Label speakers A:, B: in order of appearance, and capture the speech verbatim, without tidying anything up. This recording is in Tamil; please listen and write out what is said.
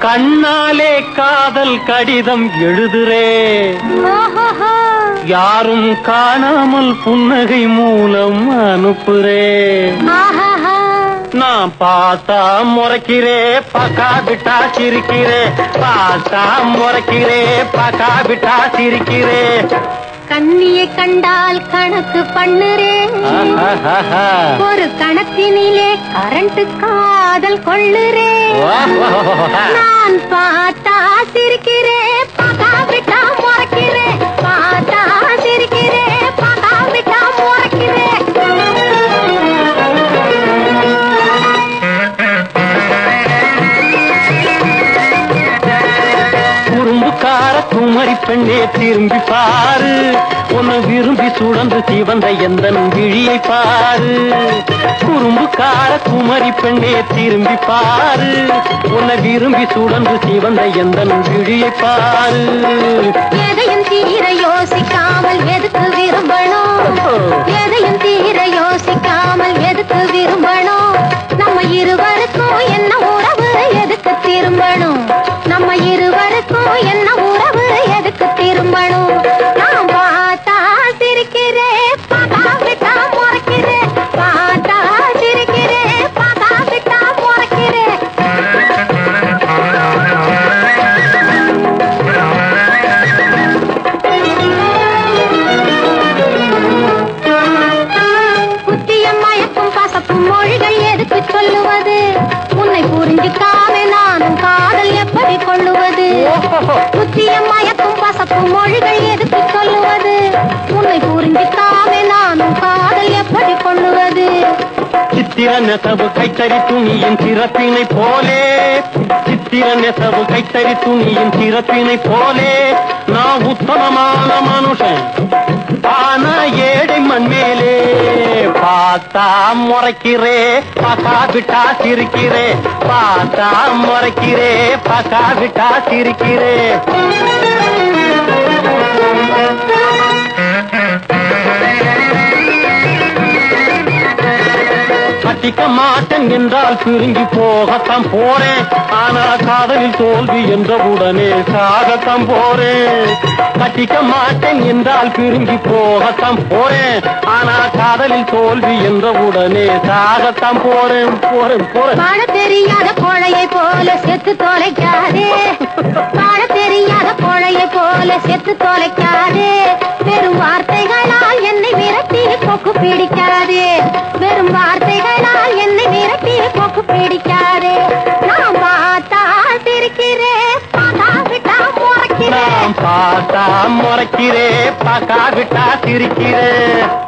A: கண்ணாலே காதல் கடிதம் எழுதுறே, யாரும் காணாமல் புன்னகை மூலம் அனுப்புறே. நான் பார்த்தா முறைக்கிறே, பக்கா விட்டா சிரிக்கிறே. பார்த்தா முறைக்கிறே, பக்கா விட்டா சிரிக்கிறே.
B: கண்ணியை கண்டால் கணக்கு பண்ணுறே, ஒரு கணக்கினிலே கரண்ட் காதல் கொள்ளுறே. நான் பார்த்தா சிரிக்கிறே, பக்கா விட்டா முறைக்கிறே. பார்த்தா சிரிக்கிறே, பக்கா விட்டா முறைக்கிறே.
A: குறும்புக்கார குமரி பெண்ணே திரும்பி பாரு, உன்னை விரும்பி சுழந்து சிவந்த எந்த விழியை பாரு. குறும்புக்கார குமரி பெண்ணே திரும்பி பாரு, உன்னை விரும்பி சுழந்து சிவந்த எந்த விழியை பாரு.
B: எதையும் தீர யோசிக்காமல் எதுக்கு விரும்பணும், எதையும் தீர யோசிக்காமல் எதுக்கு விரும்பணும். நம்ம இருவருக்கும் என்ன உறவு, எதுக்கு திரும்பணும். நம்ம இருவருக்கும் என்ன உறவு, எதுக்கு திரும்பணும். நான் பார்த்தா சிரிக்கிறே, பக்கா விட்டா முறைக்கிறே. பார்த்தா சிரிக்கிறே, பக்கா விட்டா முறைக்கிறே. புத்திய மயக்கும் பசப்பும் மொழிகள் எதுக்கு சொல்லுவது, உன்னை புரிஞ்சுக்காம நானும் காதல் எப்படி கொள்ளுவது. புத்திய மயக்கும் பசப்பும் மொழிகள் எதுக்கு சொல்லுவது, உன்னை புரிஞ்சுக்காம நானும் காதல் எப்படி கொள்ளுவது.
A: சித்திர நெசவு கைத்தறி துணியின் சிறப்பினை போலே, சித்திர நெசவு கைத்தறி துணியின் சிறப்பினை போலே. நான் உத்தமமான மனுஷன், ஆனா ஏழை மண் மேலே. பார்த்தா முறைக்கிறே, பக்கா விட்டா சிரிக்கிறே. பார்த்தா முறைக்கிறே, பக்கா விட்டா சிரிக்கிறே. கட்டிக்க மாட்டேன் என்றால் பிரிஞ்சு போகத்தான் போறேன், ஆனா காதலில் தோல்வி என்றவுடனே சாகத்தான் போறேன். கட்டிக்க மாட்டேன் என்றால் பிரிஞ்சு போகத்தான் போறேன், ஆனா காதலில் தோல்வி என்றவுடனே சாகத்தான் போறேன் போறேன் போறேன்.
B: பாட தெரியாத கோழையை போல செத்து தொலைக்காதே, பாட தெரியாத கோழையை போல செத்து தொலைக்காதே. வெறும் வார்த்தைகளால் என்னை விரட்டி கொக்கு பிடிக்காதே, வெறும் வார்த்தைகளால் என்னை விரட்டி கொக்கு பிடிக்காதே. நான் பார்த்தா சிரிக்கிறே, பக்கா விட்டா முறைக்கிறே.
A: பார்த்தா முறைக்கிறே, பக்கா விட்டா சிரிக்கிறே.